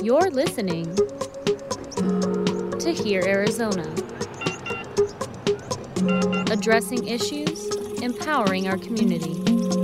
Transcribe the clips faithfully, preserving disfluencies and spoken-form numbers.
You're listening to Hear Arizona, addressing issues, empowering our community.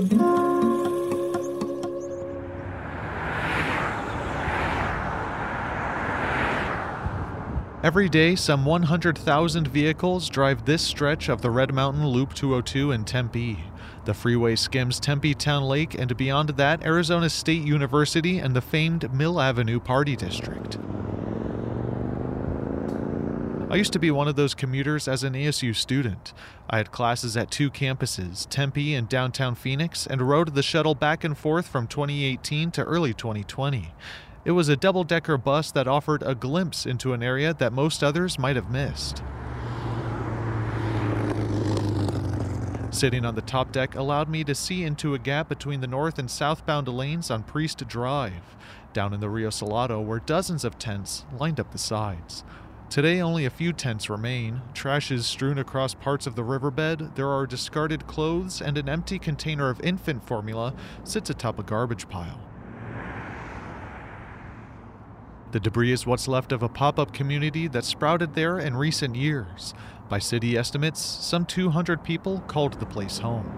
Every day, some one hundred thousand vehicles drive this stretch of the Red Mountain Loop two oh two in Tempe. The freeway skims Tempe Town Lake and beyond that, Arizona State University and the famed Mill Avenue Party District. I used to be one of those commuters as an A S U student. I had classes at two campuses, Tempe and downtown Phoenix, and rode the shuttle back and forth from twenty eighteen to early twenty twenty. It was a double-decker bus that offered a glimpse into an area that most others might have missed. Sitting on the top deck allowed me to see into a gap between the north and southbound lanes on Priest Drive. Down in the Rio Salado were dozens of tents lined up the sides. Today, only a few tents remain. Trash is strewn across parts of the riverbed. There are discarded clothes, and an empty container of infant formula sits atop a garbage pile. The debris is what's left of a pop-up community that sprouted there in recent years. By city estimates, some two hundred people called the place home.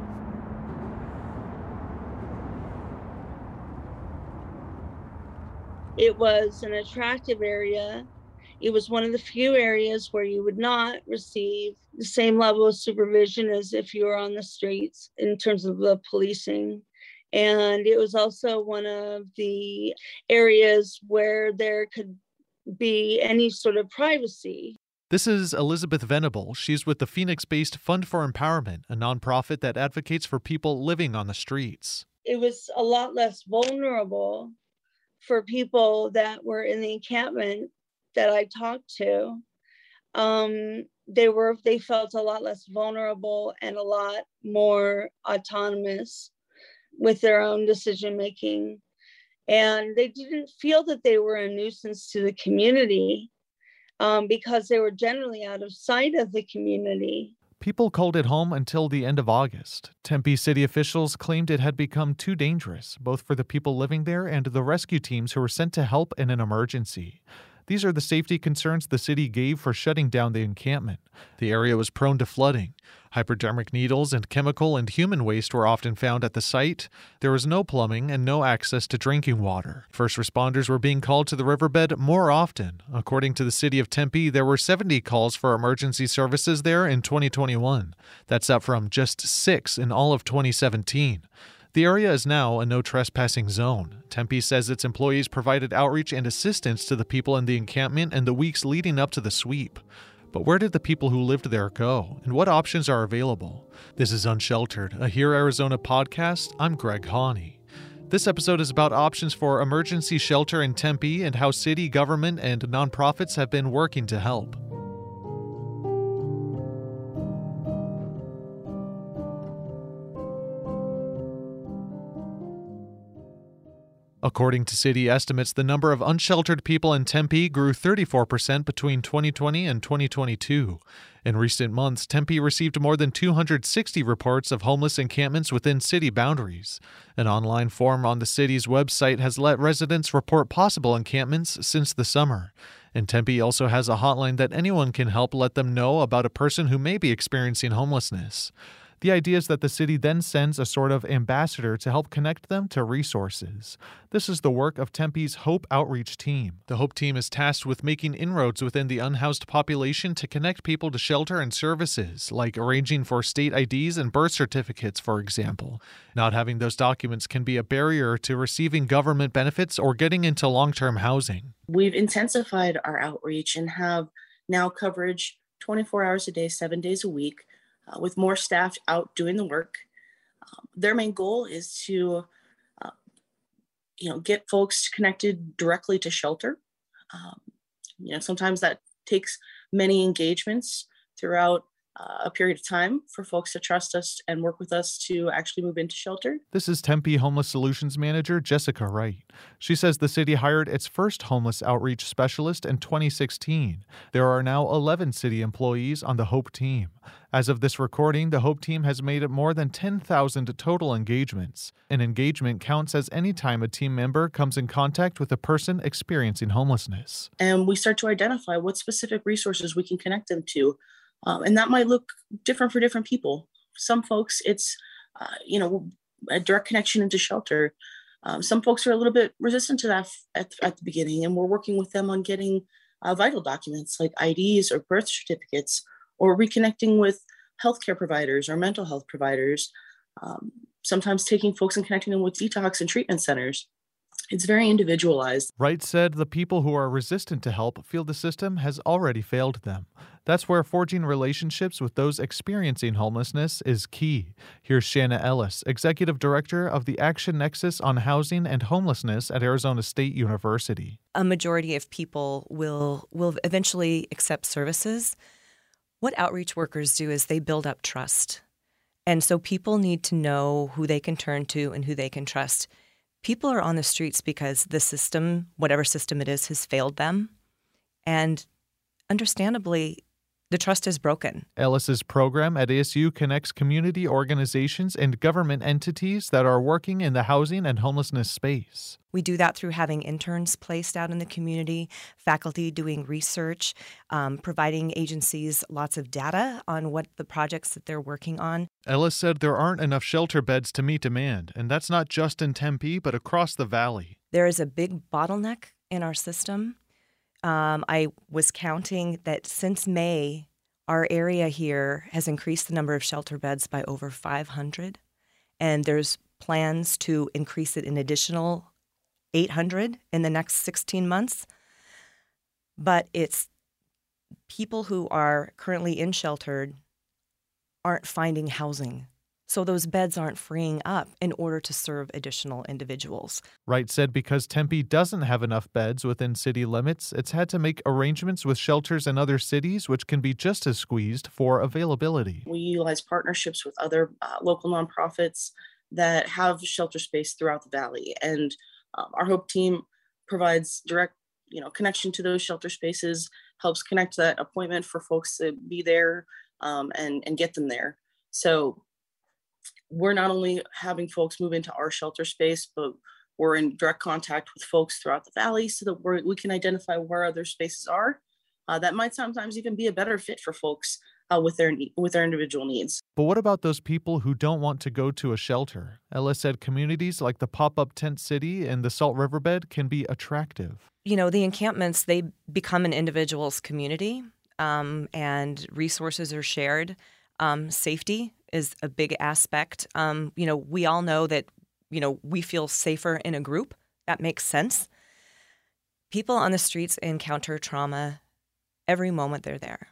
It was an attractive area. It was one of the few areas where you would not receive the same level of supervision as if you were on the streets in terms of the policing. And it was also one of the areas where there could be any sort of privacy. This is Elizabeth Venable. She's with the Phoenix-based Fund for Empowerment, a nonprofit that advocates for people living on the streets. It was a lot less vulnerable for people that were in the encampment that I talked to. Um, they were, they felt a lot less vulnerable and a lot more autonomous with their own decision making. And they didn't feel that they were a nuisance to the community um, because they were generally out of sight of the community. People called it home until the end of August. Tempe city officials claimed it had become too dangerous, both for the people living there and the rescue teams who were sent to help in an emergency. These are the safety concerns the city gave for shutting down the encampment. The area was prone to flooding. Hypodermic needles and chemical and human waste were often found at the site. There was no plumbing and no access to drinking water. First responders were being called to the riverbed more often. According to the city of Tempe, there were seventy calls for emergency services there in twenty twenty-one. That's up from just six in all of twenty seventeen. The area is now a no trespassing zone. Tempe says its employees provided outreach and assistance to the people in the encampment in the weeks leading up to the sweep. But where did the people who lived there go, and what options are available? This is Unsheltered, a Hear Arizona podcast. I'm Greg Haney. This episode is about options for emergency shelter in Tempe and how city government and nonprofits have been working to help. According to city estimates, the number of unsheltered people in Tempe grew thirty-four percent between twenty twenty and twenty twenty-two. In recent months, Tempe received more than two hundred sixty reports of homeless encampments within city boundaries. An online form on the city's website has let residents report possible encampments since the summer. And Tempe also has a hotline that anyone can help let them know about a person who may be experiencing homelessness. The idea is that the city then sends a sort of ambassador to help connect them to resources. This is the work of Tempe's Hope Outreach Team. The Hope Team is tasked with making inroads within the unhoused population to connect people to shelter and services, like arranging for state I Ds and birth certificates, for example. Not having those documents can be a barrier to receiving government benefits or getting into long-term housing. We've intensified our outreach and have now coverage twenty-four hours a day, seven days a week, Uh, with more staff out doing the work. Um, their main goal is to, uh, you know, get folks connected directly to shelter. Um, you know, sometimes that takes many engagements throughout uh, a period of time for folks to trust us and work with us to actually move into shelter. This is Tempe Homeless Solutions Manager Jessica Wright. She says the city hired its first homeless outreach specialist in twenty sixteen. There are now eleven city employees on the HOPE team. As of this recording, the HOPE team has made more than ten thousand total engagements. An engagement counts as any time a team member comes in contact with a person experiencing homelessness. And we start to identify what specific resources we can connect them to. Um, and that might look different for different people. Some folks, it's, uh, you know, a direct connection into shelter. Um, some folks are a little bit resistant to that at, at the beginning, and we're working with them on getting uh, vital documents like I Ds or birth certificates, or reconnecting with healthcare providers or mental health providers, um, sometimes taking folks and connecting them with detox and treatment centers. It's very individualized. Wright said the people who are resistant to help feel the system has already failed them. That's where forging relationships with those experiencing homelessness is key. Here's Shanna Ellis, Executive Director of the Action Nexus on Housing and Homelessness at Arizona State University. A majority of people will will eventually accept services. What outreach workers do is they build up trust. And so people need to know who they can turn to and who they can trust. People are on the streets because the system, whatever system it is, has failed them. And understandably, the trust is broken. Ellis's program at A S U connects community organizations and government entities that are working in the housing and homelessness space. We do that through having interns placed out in the community, faculty doing research, um, providing agencies lots of data on what the projects that they're working on. Ellis said there aren't enough shelter beds to meet demand, and that's not just in Tempe, but across the valley. There is a big bottleneck in our system. Um, I was counting that since May, our area here has increased the number of shelter beds by over five hundred, and there's plans to increase it an additional eight hundred in the next sixteen months. But it's people who are currently in sheltered aren't finding housing. So those beds aren't freeing up in order to serve additional individuals. Wright said because Tempe doesn't have enough beds within city limits, it's had to make arrangements with shelters in other cities, which can be just as squeezed for availability. We utilize partnerships with other uh, local nonprofits that have shelter space throughout the valley. And um, our HOPE team provides direct, you know, connection to those shelter spaces, helps connect that appointment for folks to be there um, and, and get them there. So we're not only having folks move into our shelter space, but we're in direct contact with folks throughout the valley so that we're, we can identify where other spaces are. Uh, that might sometimes even be a better fit for folks uh, with their with their individual needs. But what about those people who don't want to go to a shelter? Ellis said communities like the pop-up tent city and the Salt Riverbed can be attractive. You know, the encampments, they become an individual's community, um, and resources are shared. Um, safety is a big aspect. Um, you know, we all know that, you know, we feel safer in a group. That makes sense. People on the streets encounter trauma every moment they're there.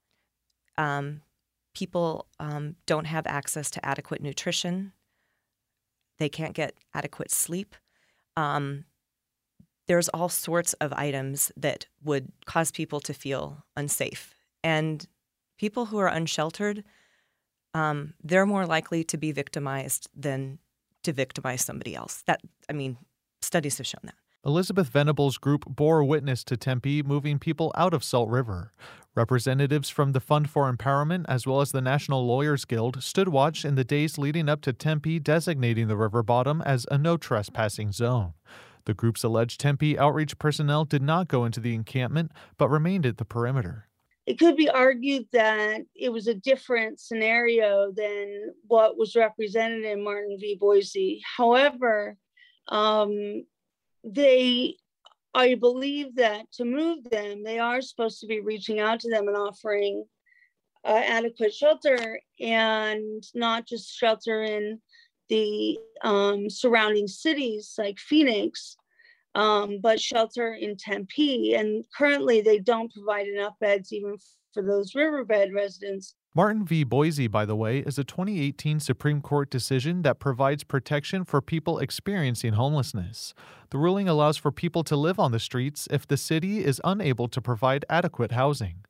Um, people um, don't have access to adequate nutrition. They can't get adequate sleep. Um, there's all sorts of items that would cause people to feel unsafe. And people who are unsheltered, um, they're more likely to be victimized than to victimize somebody else. That, I mean, studies have shown that. Elizabeth Venable's group bore witness to Tempe moving people out of Salt River. Representatives from the Fund for Empowerment as well as the National Lawyers Guild stood watch in the days leading up to Tempe designating the river bottom as a no trespassing zone. The group's alleged Tempe outreach personnel did not go into the encampment but remained at the perimeter. It could be argued that it was a different scenario than what was represented in Martin v. Boise. However, um, they, I believe that to move them, they are supposed to be reaching out to them and offering uh, adequate shelter, and not just shelter in the um, surrounding cities like Phoenix, Um, but shelter in Tempe. And currently they don't provide enough beds even for those riverbed residents. Martin v. Boise, by the way, is a twenty eighteen Supreme Court decision that provides protection for people experiencing homelessness. The ruling allows for people to live on the streets if the city is unable to provide adequate housing.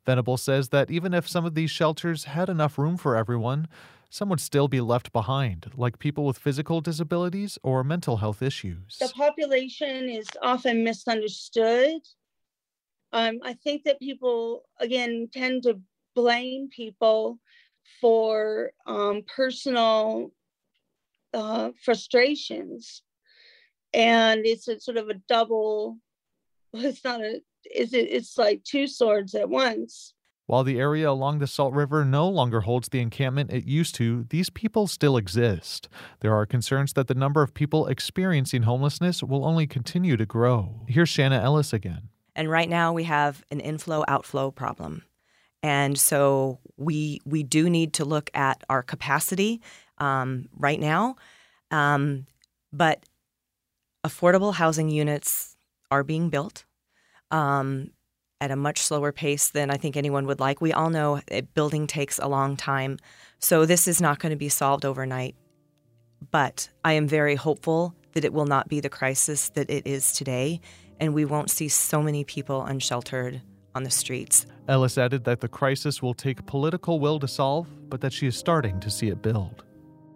Venable says that even if some of these shelters had enough room for everyone, some would still be left behind, like people with physical disabilities or mental health issues. The population is often misunderstood. Um, I think that people, again, tend to blame people for um, personal uh, frustrations. And it's a sort of a double, it's not a, it's, it's like two swords at once. While the area along the Salt River no longer holds the encampment it used to, these people still exist. There are concerns that the number of people experiencing homelessness will only continue to grow. Here's Shanna Ellis again. And right now we have an inflow-outflow problem. And so we we do need to look at our capacity um, right now. Um, but affordable housing units are being built um, at a much slower pace than I think anyone would like. We all know that building takes a long time. So this is not going to be solved overnight. But I am very hopeful that it will not be the crisis that it is today, and we won't see so many people unsheltered on the streets. Ellis added that the crisis will take political will to solve, but that she is starting to see it build.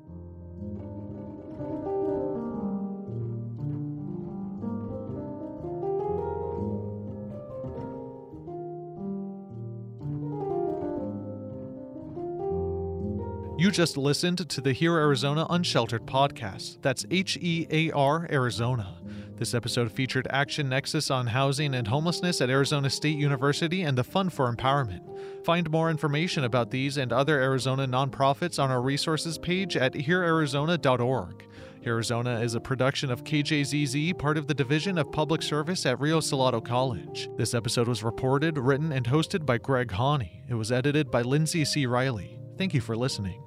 You just listened to the Hear Arizona Unsheltered podcast. That's H E A R Arizona. This episode featured Action Nexus on housing and homelessness at Arizona State University and the Fund for Empowerment. Find more information about these and other Arizona nonprofits on our resources page at hear arizona dot org. Arizona is a production of K J Z Z, part of the Division of Public Service at Rio Salado College. This episode was reported, written, and hosted by Greg Haney. It was edited by Lindsay C. Riley. Thank you for listening.